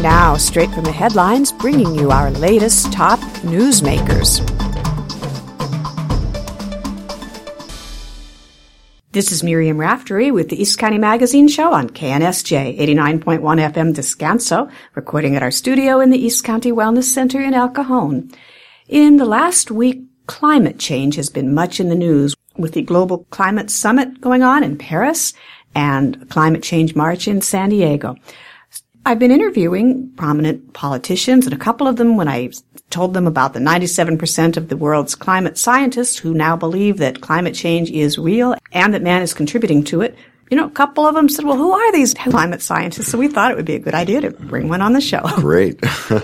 Now, straight from the headlines, bringing you our latest top newsmakers. This is Miriam Raftery with the East County Magazine Show on KNSJ 89.1 FM Descanso, recording at our studio in the East County Wellness Center in El Cajon. In the last week, climate change has been much in the news, with the Global Climate Summit going on in Paris and a Climate Change March in San Diego. I've been interviewing prominent politicians, and a couple of them, when I told them about the 97% of the world's climate scientists who now believe that climate change is real and that man is contributing to it, a couple of them said, well, who are these climate scientists? So we thought it would be a good idea to bring one on the show. Great.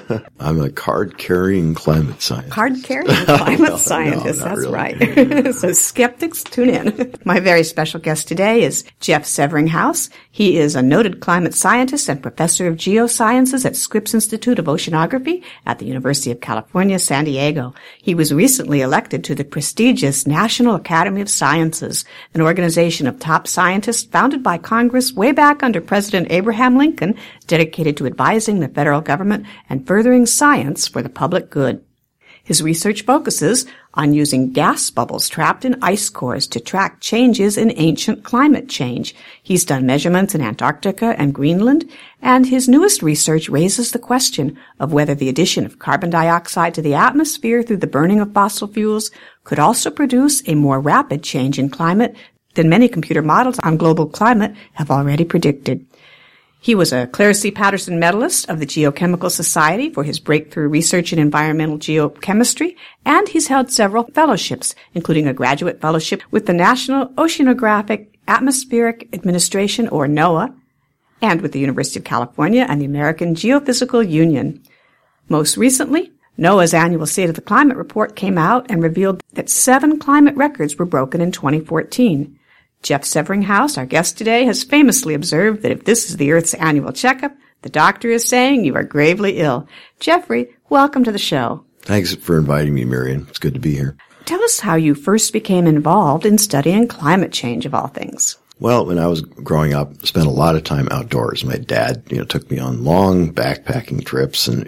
I'm a card-carrying climate scientist. Card-carrying climate scientist, that's really. Right. So skeptics, tune in. My very special guest today is Jeff Severinghaus. He is a noted climate scientist and professor of geosciences at Scripps Institute of Oceanography at the University of California, San Diego. He was recently elected to the prestigious National Academy of Sciences, an organization of top scientists founded by Congress way back under President Abraham Lincoln, dedicated to advising the federal government and furthering science for the public good. His research focuses on using gas bubbles trapped in ice cores to track changes in ancient climate change. He's done measurements in Antarctica and Greenland, and his newest research raises the question of whether the addition of carbon dioxide to the atmosphere through the burning of fossil fuels could also produce a more rapid change in climate than many computer models on global climate have already predicted. He was a Claire C. Patterson Medalist of the Geochemical Society for his breakthrough research in environmental geochemistry, and he's held several fellowships, including a graduate fellowship with the National Oceanographic Atmospheric Administration, or NOAA, and with the University of California and the American Geophysical Union. Most recently, NOAA's annual State of the Climate report came out and revealed that 7 climate records were broken in 2014. Jeff Severinghaus, our guest today, has famously observed that if this is the Earth's annual checkup, the doctor is saying you are gravely ill. Jeffrey, welcome to the show. Thanks for inviting me, Miriam. It's good to be here. Tell us how you first became involved in studying climate change, of all things. Well, when I was growing up, I spent a lot of time outdoors. My dad, took me on long backpacking trips, and,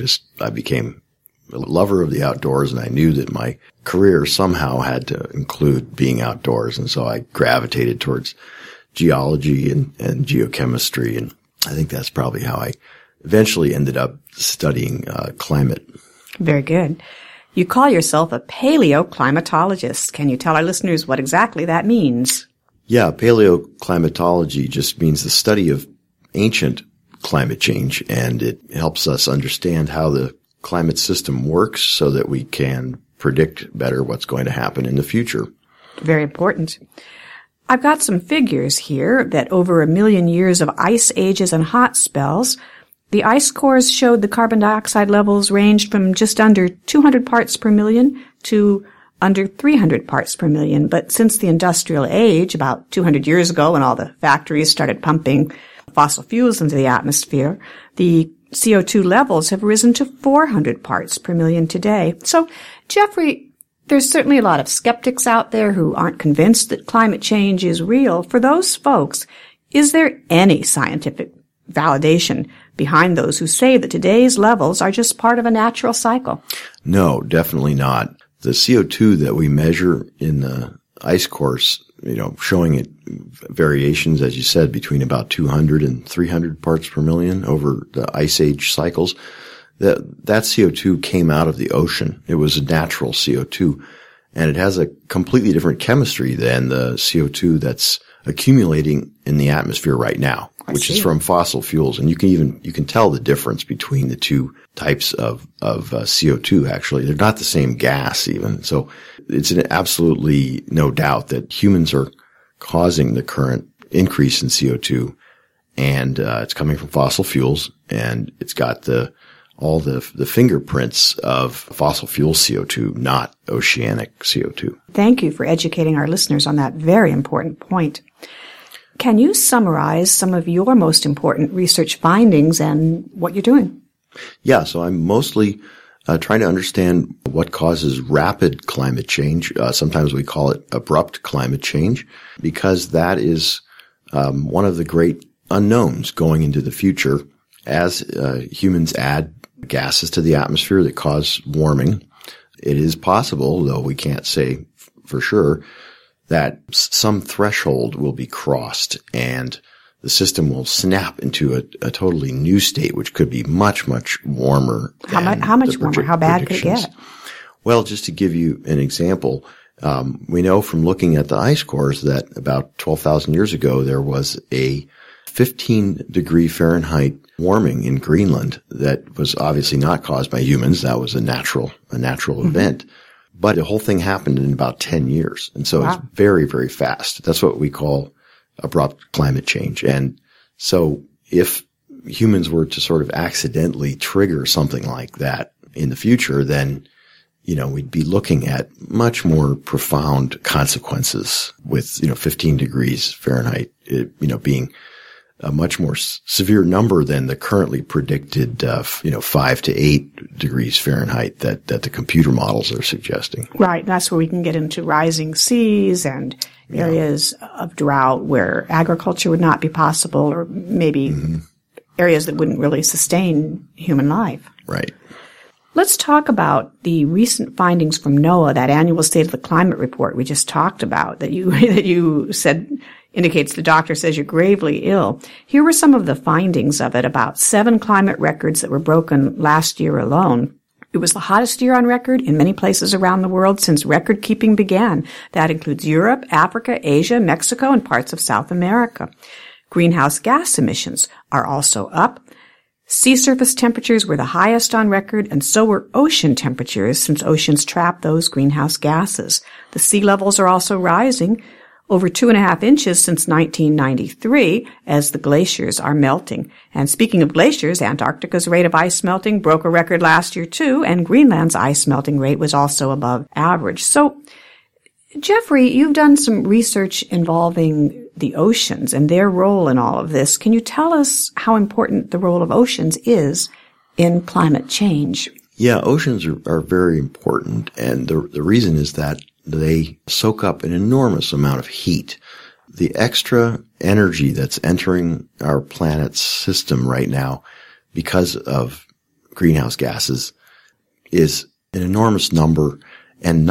I became a lover of the outdoors, and I knew that my career somehow had to include being outdoors. And so I gravitated towards geology and geochemistry. And I think that's probably how I eventually ended up studying climate. Very good. You call yourself a paleoclimatologist. Can you tell our listeners what exactly that means? Yeah, paleoclimatology just means the study of ancient climate change, and it helps us understand how the climate system works so that we can predict better what's going to happen in the future. Very important. I've got some figures here that over 1 million years of ice ages and hot spells, the ice cores showed the carbon dioxide levels ranged from just under 200 parts per million to under 300 parts per million. But since the industrial age, about 200 years ago, when all the factories started pumping fossil fuels into the atmosphere, the CO2 levels have risen to 400 parts per million today. So, Jeffrey, there's certainly a lot of skeptics out there who aren't convinced that climate change is real. For those folks, is there any scientific validation behind those who say that today's levels are just part of a natural cycle? No, definitely not. The CO2 that we measure in the ice cores, showing it variations, as you said, between about 200 and 300 parts per million over the ice age cycles. That CO2 came out of the ocean. It was a natural CO2, and it has a completely different chemistry than the CO2 that's accumulating in the atmosphere right now, which is from fossil fuels. And you can tell the difference between the two types of CO2. Actually, they're not the same gas even. So it's absolutely no doubt that humans are causing the current increase in CO2, and it's coming from fossil fuels, and it's got all the fingerprints of fossil fuel CO2, not oceanic CO2. Thank you for educating our listeners on that very important point. Can you summarize some of your most important research findings and what you're doing? Yeah, so I'm mostly trying to understand what causes rapid climate change. Sometimes we call it abrupt climate change, because that is one of the great unknowns going into the future. as humans add gases to the atmosphere that cause warming, it is possible, though we can't say for sure, that some threshold will be crossed and the system will snap into a totally new state, which could be much, much warmer. How much warmer? How bad could it get? Well, just to give you an example, we know from looking at the ice cores that about 12,000 years ago, there was a 15 degree Fahrenheit warming in Greenland that was obviously not caused by humans. That was a natural event. But the whole thing happened in about 10 years. And so It's very, very fast. That's what we call abrupt climate change. And so if humans were to sort of accidentally trigger something like that in the future, then, we'd be looking at much more profound consequences with, 15 degrees Fahrenheit, being a much more severe number than the currently predicted, 5 to 8 degrees Fahrenheit that the computer models are suggesting. Right. That's where we can get into rising seas and areas of drought where agriculture would not be possible, or maybe areas that wouldn't really sustain human life. Right. Let's talk about the recent findings from NOAA, that annual State of the Climate report we just talked about, that you said indicates the doctor says you're gravely ill. Here were some of the findings of it, about 7 climate records that were broken last year alone. It was the hottest year on record in many places around the world since record keeping began. That includes Europe, Africa, Asia, Mexico, and parts of South America. Greenhouse gas emissions are also up. Sea surface temperatures were the highest on record, and so were ocean temperatures, since oceans trap those greenhouse gases. The sea levels are also rising, over 2.5 inches since 1993, as the glaciers are melting. And speaking of glaciers, Antarctica's rate of ice melting broke a record last year too, and Greenland's ice melting rate was also above average. So, Jeffrey, you've done some research involving the oceans and their role in all of this. Can you tell us how important the role of oceans is in climate change? Yeah, oceans are very important, and the reason is that they soak up an enormous amount of heat. The extra energy that's entering our planet's system right now because of greenhouse gases is an enormous number, and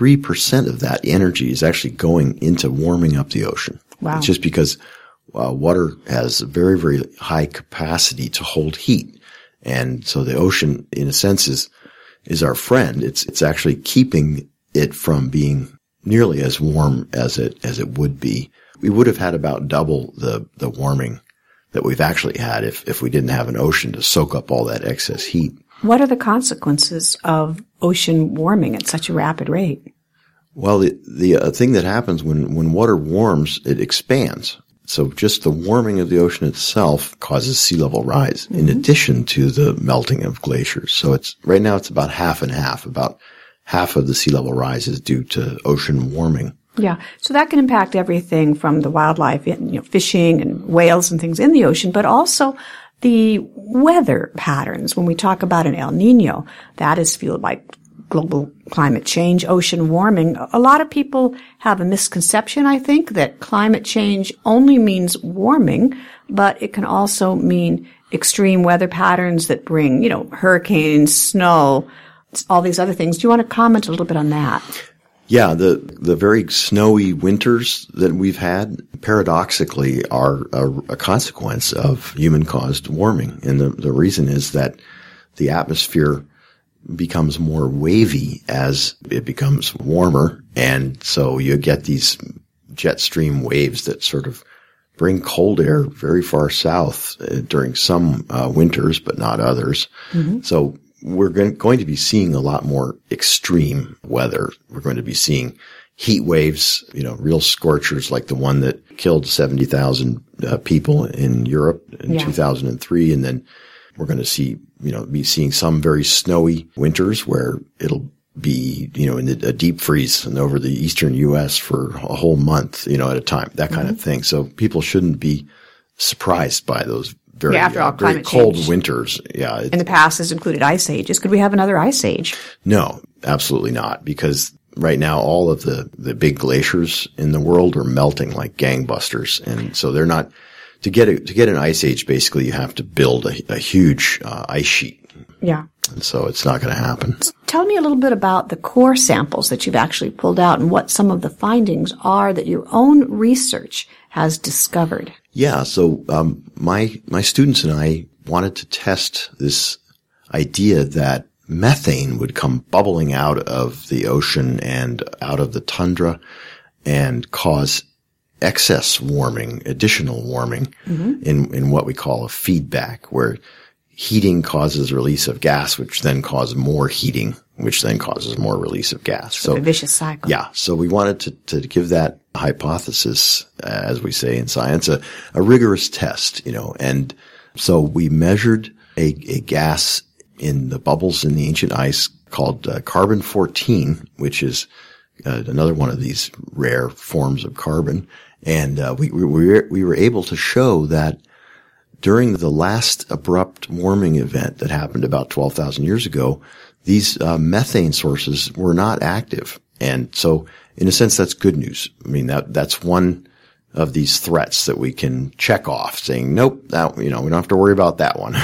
93% of that energy is actually going into warming up the ocean. Wow. It's just because water has a very, very high capacity to hold heat. And so the ocean, in a sense, is our friend. It's actually keeping it from being nearly as warm as it would be. We would have had about double the warming that we've actually had if we didn't have an ocean to soak up all that excess heat. What are the consequences of ocean warming at such a rapid rate? Well, the thing that happens when water warms, it expands. So just the warming of the ocean itself causes sea level rise, in addition to the melting of glaciers. So right now it's about half and half. About half of the sea level rise is due to ocean warming. Yeah. So that can impact everything from the wildlife, fishing and whales and things in the ocean, but also the weather patterns. When we talk about an El Nino, that is fueled by global climate change, ocean warming. A lot of people have a misconception, I think, that climate change only means warming, but it can also mean extreme weather patterns that bring, hurricanes, snow, all these other things. Do you want to comment a little bit on that? Yeah, the very snowy winters that we've had, paradoxically, are a consequence of human-caused warming. And the reason is that the atmosphere becomes more wavy as it becomes warmer, and so you get these jet stream waves that sort of bring cold air very far south during some winters, but not others. Mm-hmm. So we're going to be seeing a lot more extreme weather. We're going to be seeing heat waves, real scorchers like the one that killed 70,000 people in Europe in 2003. And then we're going to be seeing some very snowy winters where it'll be, in a deep freeze and over the eastern U.S. for a whole month, at a time, that kind of thing. So people shouldn't be surprised by those very, very cold change. Winters. Yeah. In the past has included ice ages. Could we have another ice age? No, absolutely not. Because right now all of the big glaciers in the world are melting like gangbusters. And so they're not to get an ice age, basically you have to build a huge ice sheet. Yeah. And so it's not going to happen. Tell me a little bit about the core samples that you've actually pulled out and what some of the findings are that your own research has discovered. Yeah. So, my students and I wanted to test this idea that methane would come bubbling out of the ocean and out of the tundra and cause excess warming, additional warming in what we call a feedback, where heating causes release of gas, which then causes more heating, which then causes more release of gas. So a vicious cycle. Yeah. So we wanted to give that hypothesis, as we say in science, a rigorous test, and so we measured a gas in the bubbles in the ancient ice called carbon-14, which is another one of these rare forms of carbon. And we were able to show that during the last abrupt warming event that happened about 12,000 years ago, these methane sources were not active. And so, in a sense, that's good news. I mean, that's one of these threats that we can check off, saying, nope, we don't have to worry about that one.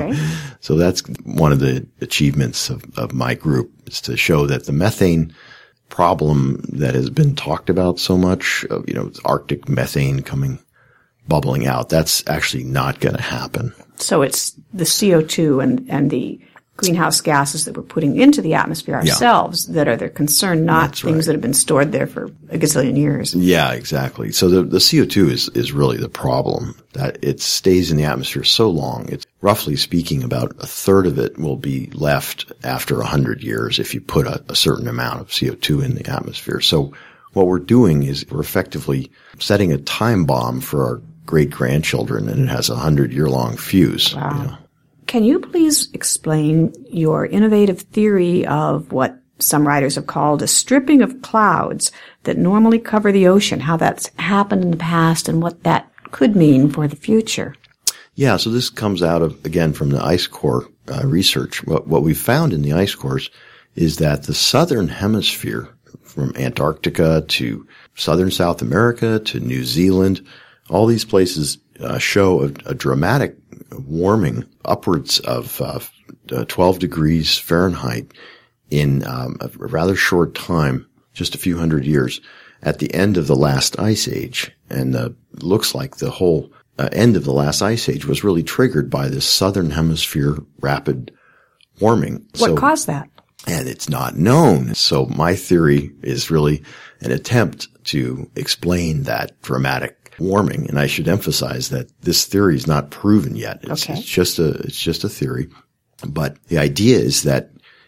So that's one of the achievements of my group, is to show that the methane problem that has been talked about so much, Arctic methane bubbling out, that's actually not going to happen. So it's the CO2 and the greenhouse gases that we're putting into the atmosphere ourselves that are the concern, not That's things right. that have been stored there for a gazillion years. Yeah, exactly. So the CO2 is really the problem, that it stays in the atmosphere so long. It's roughly speaking about a third of it will be left after 100 years if you put a certain amount of CO2 in the atmosphere. So what we're doing is we're effectively setting a time bomb for our great-grandchildren, and it has a 100-year-long fuse. Wow. Can you please explain your innovative theory of what some writers have called a stripping of clouds that normally cover the ocean, how that's happened in the past and what that could mean for the future? Yeah, so this comes out of, again, from the ice core research. What we found in the ice cores is that the southern hemisphere, from Antarctica to southern South America to New Zealand, all these places show a dramatic warming upwards of 12 degrees Fahrenheit in a rather short time, just a few hundred years, at the end of the last ice age. And looks like the whole end of the last ice age was really triggered by this southern hemisphere rapid warming. What caused that? And it's not known. So my theory is really an attempt to explain that dramatic warming. And I should emphasize that this theory is not proven yet. It's just a theory. But the idea is that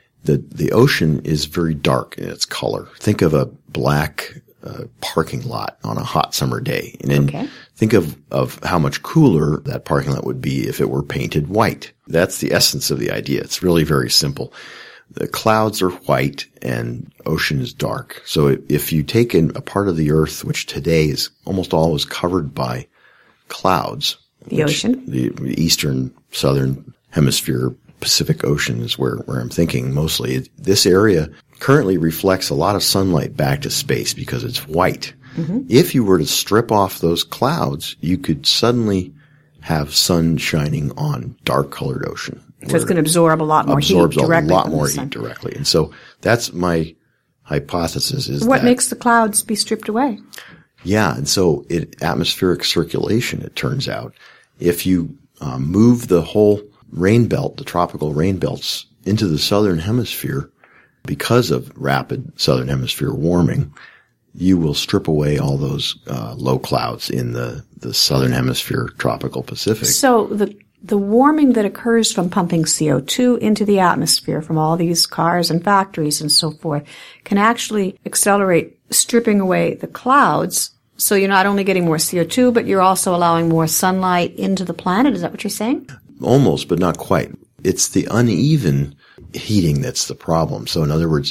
the ocean is very dark in its color. Think of a black parking lot on a hot summer day. And then think of how much cooler that parking lot would be if it were painted white. That's the essence of the idea. It's really very simple. The clouds are white and ocean is dark. So if you take a part of the earth, which today is almost always covered by clouds. The ocean? The eastern, southern hemisphere, Pacific Ocean is where I'm thinking mostly. This area currently reflects a lot of sunlight back to space because it's white. Mm-hmm. If you were to strip off those clouds, you could suddenly have sun shining on dark colored ocean. So it's going to absorb a lot more heat directly. Absorbs a lot more heat directly. And so that's my hypothesis is what makes the clouds be stripped away? Yeah. And so atmospheric circulation, it turns out, if you move the whole rain belt, the tropical rain belts into the southern hemisphere because of rapid southern hemisphere warming, you will strip away all those low clouds in the southern hemisphere tropical Pacific. So the warming that occurs from pumping CO2 into the atmosphere from all these cars and factories and so forth can actually accelerate stripping away the clouds. So you're not only getting more CO2, but you're also allowing more sunlight into the planet. Is that what you're saying? Almost, but not quite. It's the uneven heating that's the problem. So in other words,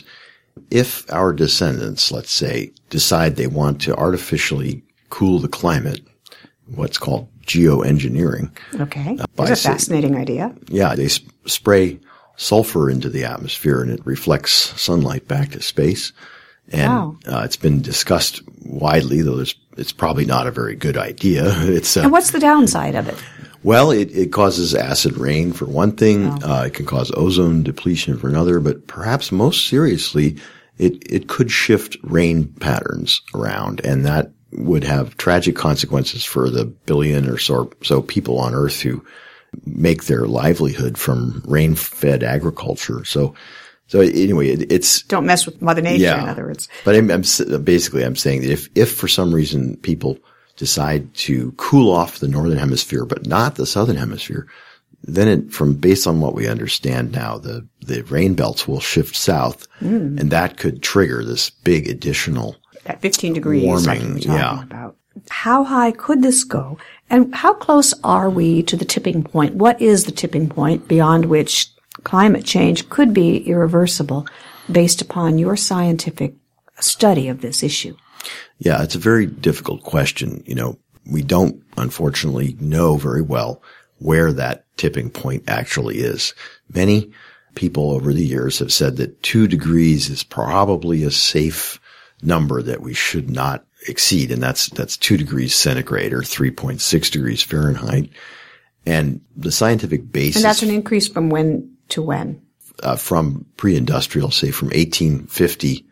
if our descendants, let's say, decide they want to artificially cool the climate, what's called geoengineering. Okay. That's a fascinating idea. Yeah, they spray sulfur into the atmosphere and it reflects sunlight back to space. And it's been discussed widely, though there's it's probably not a very good idea. And what's the downside of it? Well, it causes acid rain for one thing. It can cause ozone depletion for another, but perhaps most seriously, it could shift rain patterns around, and that would have tragic consequences for the billion or so people on Earth who make their livelihood from rain-fed agriculture. So anyway, it's don't mess with Mother Nature. In other words. But I'm saying that if for some reason people decide to cool off the northern hemisphere, but not the southern hemisphere, then based on what we understand now, the rain belts will shift south, and that could trigger this big additional at 15 degrees warming. Like we're talking about. How high could this go? And how close are we to the tipping point? What is the tipping point beyond which climate change could be irreversible based upon your scientific study of this issue? Yeah, it's a very difficult question. We don't, unfortunately, know very well where that tipping point actually is. Many people over the years have said that 2 degrees is probably a safe number that we should not exceed, and that's 2 degrees centigrade or 3.6 degrees Fahrenheit. And the scientific basis... And that's an increase from when to when? From pre-industrial, say from 1850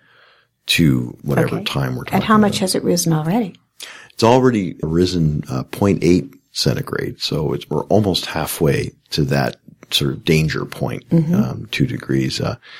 to whatever time we're talking about. And how much has it risen already? It's already risen 0.8 centigrade, so we're almost halfway to that sort of danger point, 2 degrees.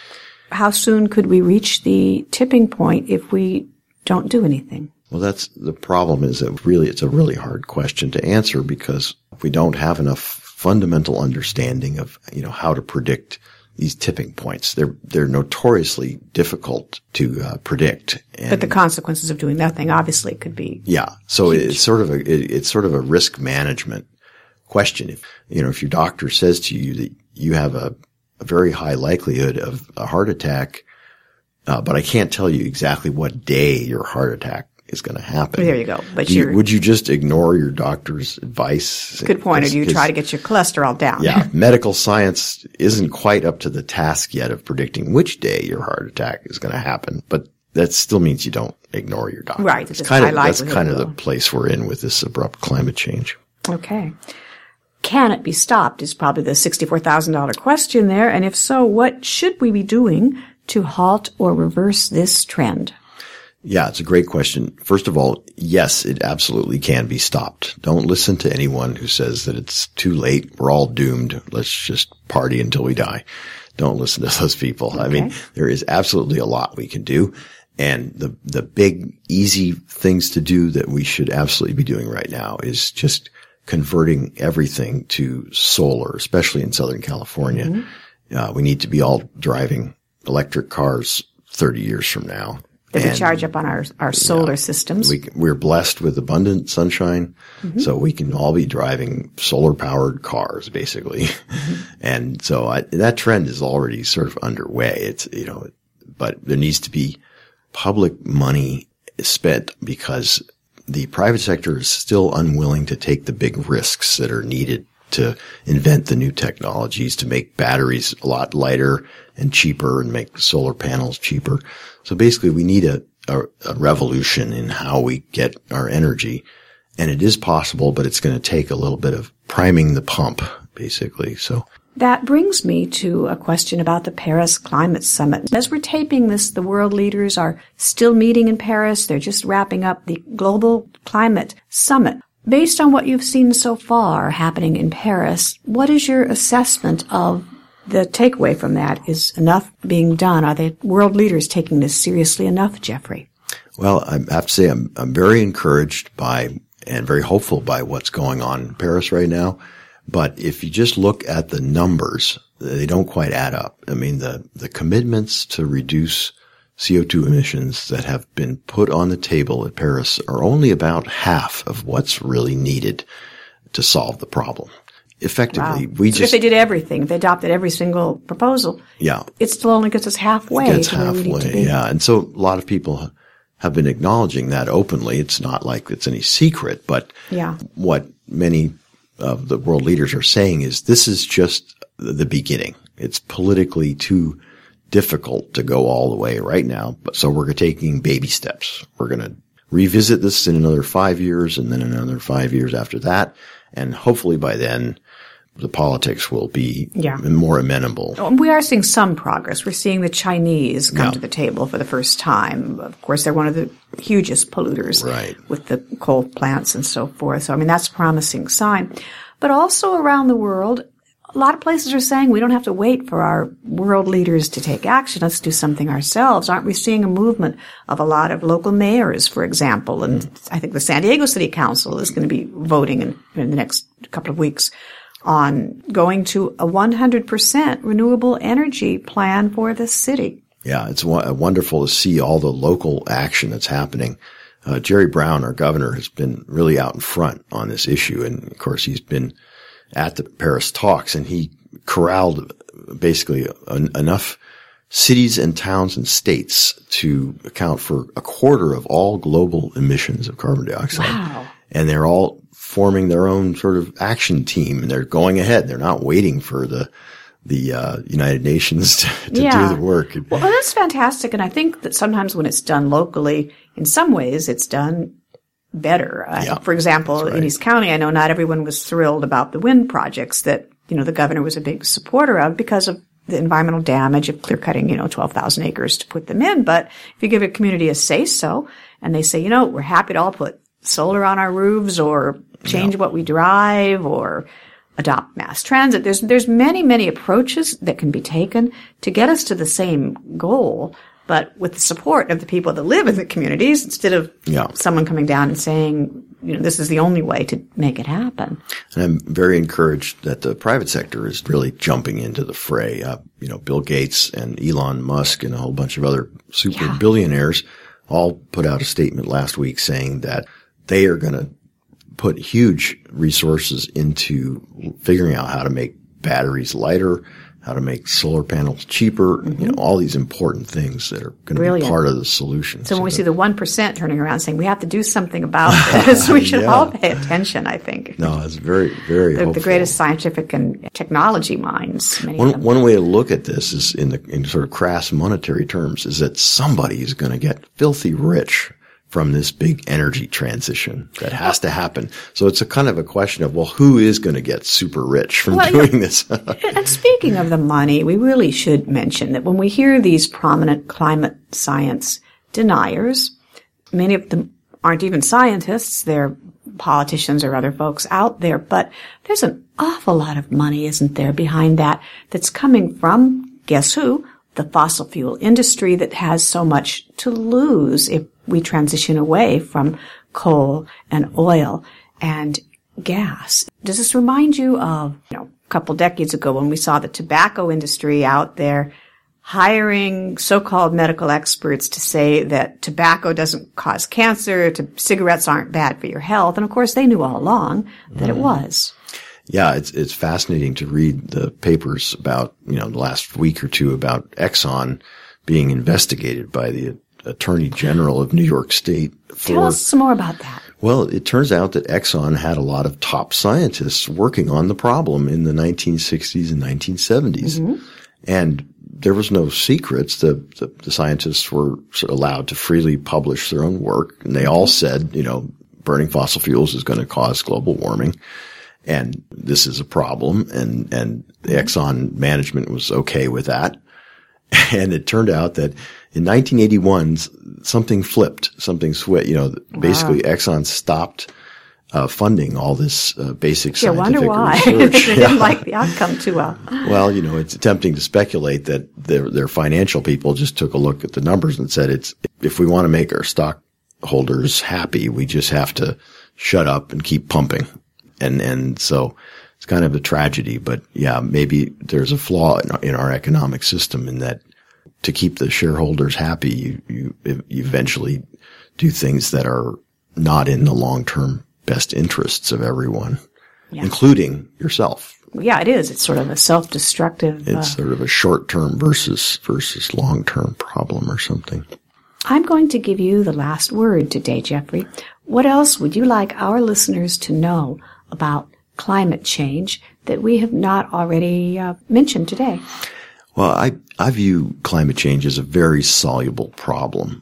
How soon could we reach the tipping point if we don't do anything? Well, that's the problem is that it's a really hard question to answer because we don't have enough fundamental understanding of, how to predict these tipping points. They're notoriously difficult to predict. But the consequences of doing nothing obviously could be So huge. it's sort of a risk management question. If your doctor says to you that you have a very high likelihood of a heart attack, but I can't tell you exactly what day your heart attack is going to happen. There you go. But would you just ignore your doctor's advice? Good point. Or do you try to get your cholesterol down? Yeah. Medical science isn't quite up to the task yet of predicting which day your heart attack is going to happen, but that still means you don't ignore your doctor. Right. That's kind of the place we're in with this abrupt climate change. Okay. Can it be stopped is probably the $64,000 question there. And if so, what should we be doing to halt or reverse this trend? Yeah, it's a great question. First of all, yes, it absolutely can be stopped. Don't listen to anyone who says that it's too late. We're all doomed. Let's just party until we die. Don't listen to those people. Okay. I mean, there is absolutely a lot we can do. And the big, easy things to do that we should absolutely be doing right now is just converting everything to solar, especially in Southern California. We need to be all driving electric cars 30 years from now. That we charge up on our solar systems. We're blessed with abundant sunshine, so we can all be driving solar-powered cars, basically. And so that trend is already sort of underway. But there needs to be public money spent because the private sector is still unwilling to take the big risks that are needed to invent the new technologies, to make batteries a lot lighter and cheaper and make solar panels cheaper. So basically we need a revolution in how we get our energy. And it is possible, but it's going to take a little bit of priming the pump, basically. So that brings me to a question about the Paris Climate Summit. As we're taping this, the world leaders are still meeting in Paris. They're just wrapping up the Global Climate Summit. Based on what you've seen so far happening in Paris, what is your assessment of the takeaway from that? Is enough being done? Are the world leaders taking this seriously enough, Jeffrey? Well, I have to say I'm very encouraged by and very hopeful by what's going on in Paris right now. But if you just look at the numbers, they don't quite add up. I mean, the commitments to reduce CO2 emissions that have been put on the table at Paris are only about half of what's really needed to solve the problem. Effectively, if they did everything, if they adopted every single proposal, it still only gets us halfway. It gets halfway, and so a lot of people have been acknowledging that openly. It's not like it's any secret, but what many of the world leaders are saying is this is just the beginning. It's politically too difficult to go all the way right now. So we're taking baby steps. We're going revisit this in another 5 years and then another 5 years after that. And hopefully by then, the politics will be more amenable. We are seeing some progress. We're seeing the Chinese come to the table for the first time. Of course, they're one of the hugest polluters with the coal plants and so forth. So, I mean, that's a promising sign. But also around the world, a lot of places are saying we don't have to wait for our world leaders to take action. Let's do something ourselves. Aren't we seeing a movement of a lot of local mayors, for example? And I think the San Diego City Council is going to be voting in the next couple of weeks on going to a 100% renewable energy plan for the city. Yeah, it's wonderful to see all the local action that's happening. Jerry Brown, our governor, has been really out in front on this issue. And of course, he's been at the Paris talks, and he corralled basically enough cities and towns and states to account for a quarter of all global emissions of carbon dioxide. Wow. And they're all forming their own sort of action team, and they're going ahead. They're not waiting for the United Nations to do the work. Well, that's fantastic. And I think that sometimes when it's done locally, in some ways it's done better. For example, in East County, I know not everyone was thrilled about the wind projects that, the governor was a big supporter of because of the environmental damage of clear cutting, 12,000 acres to put them in. But if you give a community a say so and they say, we're happy to all put solar on our roofs or change what we drive or adopt mass transit. There's many, many approaches that can be taken to get us to the same goal, but with the support of the people that live in the communities instead of someone coming down and saying, this is the only way to make it happen. And I'm very encouraged that the private sector is really jumping into the fray. Bill Gates and Elon Musk and a whole bunch of other super billionaires all put out a statement last week saying that they are going to put huge resources into figuring out how to make batteries lighter, how to make solar panels cheaper, all these important things that are going to be part of the solution. So when we see the 1% turning around saying we have to do something about this, we should all pay attention, I think. No, it's very, very hopeful. The greatest scientific and technology minds. One way to look at this is in sort of crass monetary terms is that somebody is going to get filthy rich from this big energy transition that has to happen. So it's a kind of a question of, who is going to get super rich from doing this? And speaking of the money, we really should mention that when we hear these prominent climate science deniers, many of them aren't even scientists, they're politicians or other folks out there, but there's an awful lot of money, isn't there, behind that's coming from, guess who? The fossil fuel industry that has so much to lose if we transition away from coal and oil and gas. Does this remind you of, a couple decades ago when we saw the tobacco industry out there hiring so-called medical experts to say that tobacco doesn't cause cancer, cigarettes aren't bad for your health, and of course they knew all along that it was. Yeah, it's fascinating to read the papers about, the last week or two about Exxon being investigated by the Attorney General of New York State. Tell us some more about that. Well, it turns out that Exxon had a lot of top scientists working on the problem in the 1960s and 1970s. And there was no secrets. The scientists were allowed to freely publish their own work. And they all said, burning fossil fuels is going to cause global warming. And this is a problem. And the Exxon management was okay with that. And it turned out that in 1981, something flipped, something switched. Basically Exxon stopped funding all this basic scientific research. I wonder why. They didn't like the outcome too well. Well, it's tempting to speculate that their financial people just took a look at the numbers and said, if we want to make our stockholders happy, we just have to shut up and keep pumping. And so it's kind of a tragedy, but maybe there's a flaw in our economic system in that to keep the shareholders happy, you eventually do things that are not in the long-term best interests of everyone, including yourself. Yeah, it is. It's sort of a self-destructive. It's sort of a short-term versus long-term problem or something. I'm going to give you the last word today, Jeffrey. What else would you like our listeners to know about climate change that we have not already mentioned today? Well, I view climate change as a very soluble problem.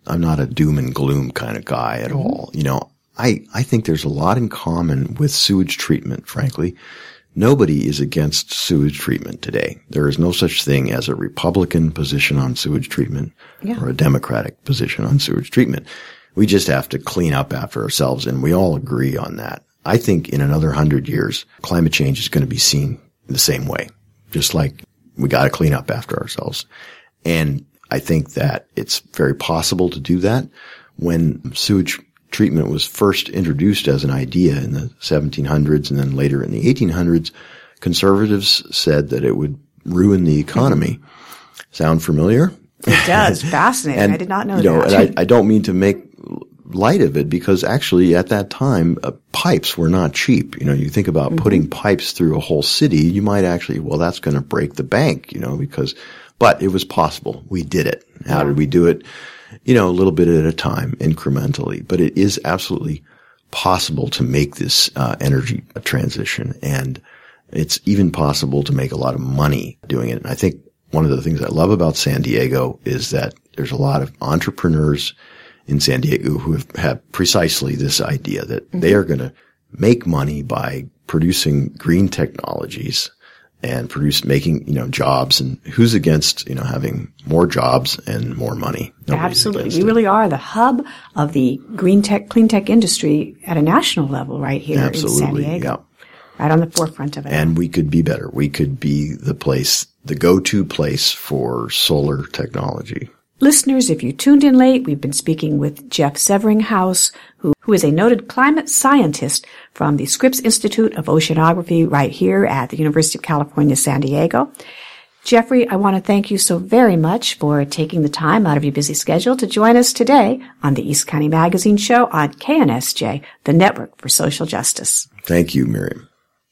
not a doom and gloom kind of guy at all. You know, I think there's a lot in common with sewage treatment, frankly. Nobody is against sewage treatment today. There is no such thing as a Republican position on sewage treatment or a Democratic position on sewage treatment. We just have to clean up after ourselves, and we all agree on that. I think in another 100 years, climate change is going to be seen the same way, just like we got to clean up after ourselves. And I think that it's very possible to do that. When sewage treatment was first introduced as an idea in the 1700s and then later in the 1800s, conservatives said that it would ruin the economy. Sound familiar? It does. Fascinating. And, I did not know you know, that. And I don't mean to make light of it, because actually at that time, pipes were not cheap. You know, you think about putting pipes through a whole city, you might actually, well, that's going to break the bank, you know, but it was possible. We did it. How did we do it? You know, a little bit at a time, incrementally, but it is absolutely possible to make this energy transition, and it's even possible to make a lot of money doing it. And I think one of the things I love about San Diego is that there's a lot of entrepreneurs in San Diego who have precisely this idea that they are going to make money by producing green technologies and making, you know, jobs. And who's against, you know, having more jobs and more money? Nobody's Absolutely. We really are the hub of the clean tech industry at a national level right here in San Diego. Yeah. Right on the forefront of it. And we could be better. We could be the go-to place for solar technology. Listeners, if you tuned in late, we've been speaking with Jeff Severinghaus, who is a noted climate scientist from the Scripps Institute of Oceanography right here at the University of California, San Diego. Jeffrey, I want to thank you so very much for taking the time out of your busy schedule to join us today on the East County Magazine Show on KNSJ, the Network for Social Justice. Thank you, Miriam.